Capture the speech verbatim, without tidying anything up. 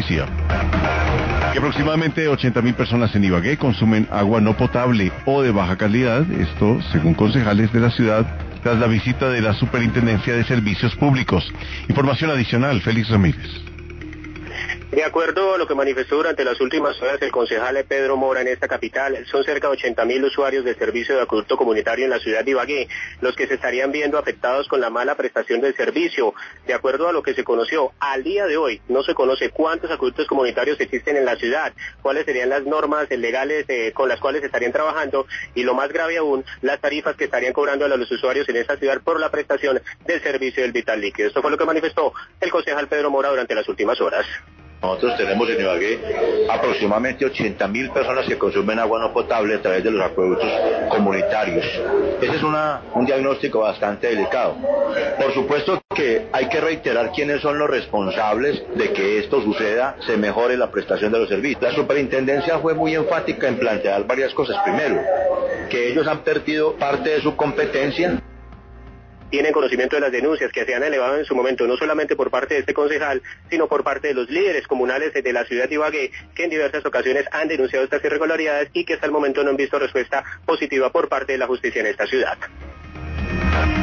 policía. Que aproximadamente ochenta mil personas en Ibagué consumen agua no potable o de baja calidad, esto según concejales de la ciudad, tras la visita de la Superintendencia de Servicios Públicos. Información adicional, Félix Ramírez. De acuerdo a lo que manifestó durante las últimas horas el concejal Pedro Mora en esta capital, son cerca de ochenta mil usuarios del servicio de acueducto comunitario en la ciudad de Ibagué, los que se estarían viendo afectados con la mala prestación del servicio. De acuerdo a lo que se conoció, al día de hoy no se conoce cuántos acueductos comunitarios existen en la ciudad, cuáles serían las normas legales eh, con las cuales estarían trabajando y lo más grave aún, las tarifas que estarían cobrando a los usuarios en esta ciudad por la prestación del servicio del vital líquido. Esto fue lo que manifestó el concejal Pedro Mora durante las últimas horas. Nosotros tenemos en Ibagué aproximadamente ochenta mil personas que consumen agua no potable a través de los acueductos comunitarios. Ese es una, un diagnóstico bastante delicado. Por supuesto que hay que reiterar quiénes son los responsables de que esto suceda, se mejore la prestación de los servicios. La superintendencia fue muy enfática en plantear varias cosas. Primero, que ellos han perdido parte de su competencia. Tienen conocimiento de las denuncias que se han elevado en su momento, no solamente por parte de este concejal, sino por parte de los líderes comunales de la ciudad de Ibagué, que en diversas ocasiones han denunciado estas irregularidades y que hasta el momento no han visto respuesta positiva por parte de la justicia en esta ciudad.